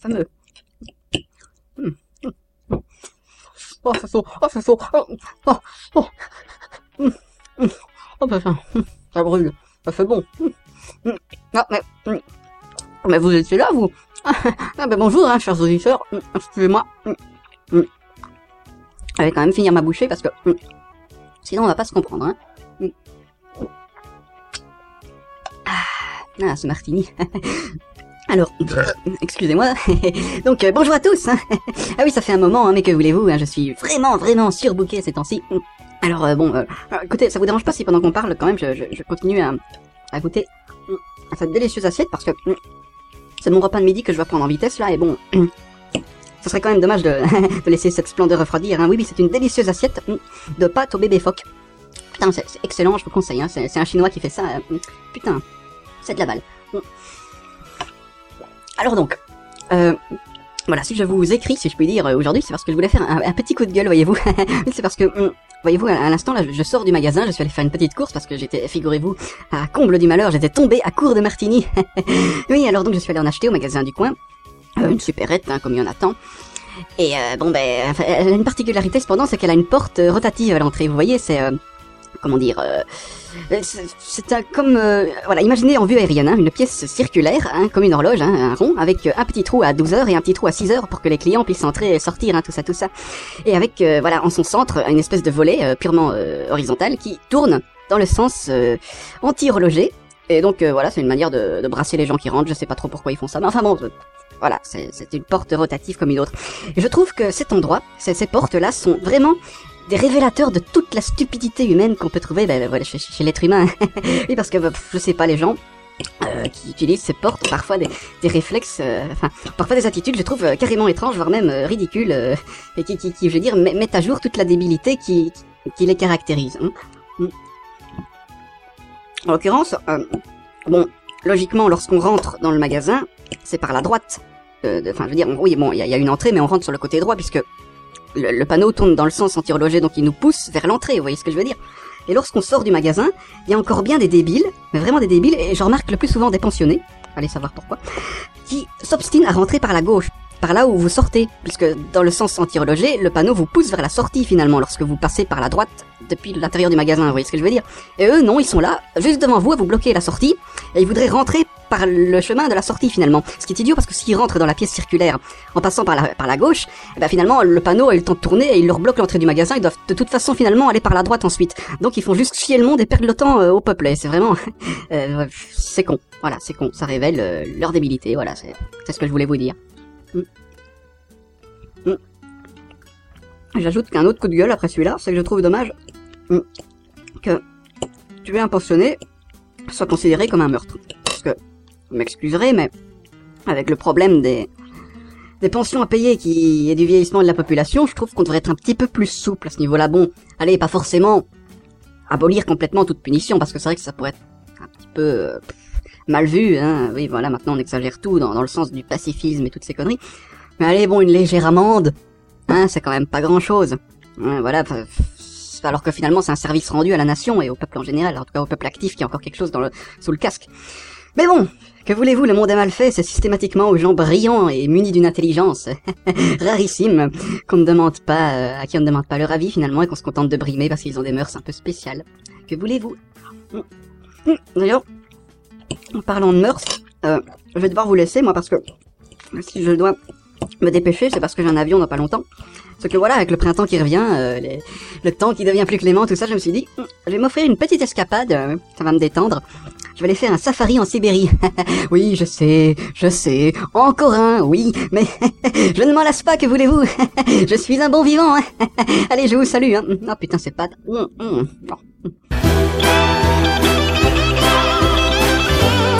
fameux. Oh, c'est chaud, oh, c'est chaud, oh, ça brûle, ça fait bon. Ah, mais vous étiez là, vous? Ah, ben bonjour, hein, chers auditeurs, excusez-moi. Je vais quand même finir ma bouchée parce que sinon on va pas se comprendre, hein. Ah, ce martini. Alors, excusez-moi. Donc, bonjour à tous. Hein. Ah oui, ça fait un moment, hein, mais que voulez-vous, hein, je suis vraiment surbooké ces temps-ci. Alors, écoutez, ça vous dérange pas si pendant qu'on parle, quand même, je continue à goûter cette délicieuse assiette, parce que c'est mon repas de midi que je vais prendre en vitesse, là, et bon, ce serait quand même dommage de laisser cette splendeur refroidir. Hein. Oui, c'est une délicieuse assiette de pâte au bébé phoque. Putain, c'est excellent, je vous conseille, hein, c'est un Chinois qui fait ça. Putain, c'est de la balle. Alors donc, voilà, si je vous écris, si je puis dire, aujourd'hui, c'est parce que je voulais faire un petit coup de gueule, voyez-vous. C'est parce que, voyez-vous, à l'instant, là, je sors du magasin, je suis allé faire une petite course parce que j'étais, figurez-vous, à comble du malheur, j'étais tombé à court de martini. Oui, alors donc je suis allé en acheter au magasin du coin, une supérette, hein, comme il y en a tant. Et elle a une particularité cependant, c'est qu'elle a une porte rotative à l'entrée, vous voyez, c'est... comment dire, c'est comme, voilà, imaginez en vue aérienne, hein, une pièce circulaire, hein, comme une horloge, hein, un rond, avec un petit trou à 12 heures et un petit trou à 6 heures pour que les clients puissent entrer et sortir, hein, tout ça. Et avec, voilà, en son centre, une espèce de volet purement horizontal qui tourne dans le sens anti-horloger. Et donc, voilà, c'est une manière de brasser les gens qui rentrent, je sais pas trop pourquoi ils font ça, mais enfin bon... voilà, c'est une porte rotative comme une autre. Et je trouve que cet endroit, ces portes-là sont vraiment des révélateurs de toute la stupidité humaine qu'on peut trouver voilà, chez l'être humain. Oui, parce que, je sais pas, les gens qui utilisent ces portes, parfois des réflexes, parfois des attitudes, je trouve carrément étranges, voire même ridicules, et qui, je veux dire, mettent à jour toute la débilité qui les caractérise. Hein. En l'occurrence, bon, logiquement, lorsqu'on rentre dans le magasin, c'est par la droite. Enfin, je veux dire, oui, bon, il y a une entrée, mais on rentre sur le côté droit, puisque le panneau tourne dans le sens anti-horloger, donc il nous pousse vers l'entrée, vous voyez ce que je veux dire. Et lorsqu'on sort du magasin, il y a encore bien des débiles, mais vraiment des débiles, et je remarque le plus souvent des pensionnés, allez savoir pourquoi, qui s'obstinent à rentrer par la gauche, par là où vous sortez, puisque dans le sens anti-horloger, le panneau vous pousse vers la sortie finalement, lorsque vous passez par la droite depuis l'intérieur du magasin, vous voyez ce que je veux dire. Et eux, non, ils sont là, juste devant vous, à vous bloquer la sortie, et ils voudraient rentrer par le chemin de la sortie finalement. Ce qui est idiot parce que s'ils rentrent dans la pièce circulaire en passant par la gauche, finalement le panneau a eu le temps de tourner et il leur bloque l'entrée du magasin, ils doivent de toute façon finalement aller par la droite ensuite. Donc ils font juste chier le monde et perdre le temps au peuple. Et c'est vraiment... c'est con. Voilà, c'est con. Ça révèle leur débilité. Voilà, c'est ce que je voulais vous dire. J'ajoute qu'un autre coup de gueule après celui-là, c'est que je trouve dommage que tuer un pensionné soit considéré comme un meurtre. Parce que, vous m'excuserez, mais avec le problème des pensions à payer et du vieillissement de la population, je trouve qu'on devrait être un petit peu plus souple à ce niveau-là. Bon, allez, pas forcément abolir complètement toute punition, parce que c'est vrai que ça pourrait être un petit peu mal vu, hein. Oui, voilà, maintenant on exagère tout dans le sens du pacifisme et toutes ces conneries. Mais allez, bon, une légère amende, hein, c'est quand même pas grand-chose. Hein, voilà, alors que finalement c'est un service rendu à la nation et au peuple en général, en tout cas au peuple actif qui a encore quelque chose sous le casque. Mais bon, que voulez-vous, le monde est mal fait, c'est systématiquement aux gens brillants et munis d'une intelligence rarissime qu'on ne demande pas, à qui on ne demande pas leur avis finalement et qu'on se contente de brimer parce qu'ils ont des mœurs un peu spéciales. Que voulez-vous? D'ailleurs, en parlant de mœurs, je vais devoir vous laisser moi parce que si je dois me dépêcher, c'est parce que j'ai un avion dans pas longtemps. Parce que voilà, avec le printemps qui revient, le temps qui devient plus clément, tout ça, je me suis dit, je vais m'offrir une petite escapade, ça va me détendre. Je vais aller faire un safari en Sibérie. Oui, je sais, encore un, oui, mais je ne m'en lasse pas, que voulez-vous. Je suis un bon vivant. Allez, je vous salue. Hein. Oh putain, c'est pas... Oh.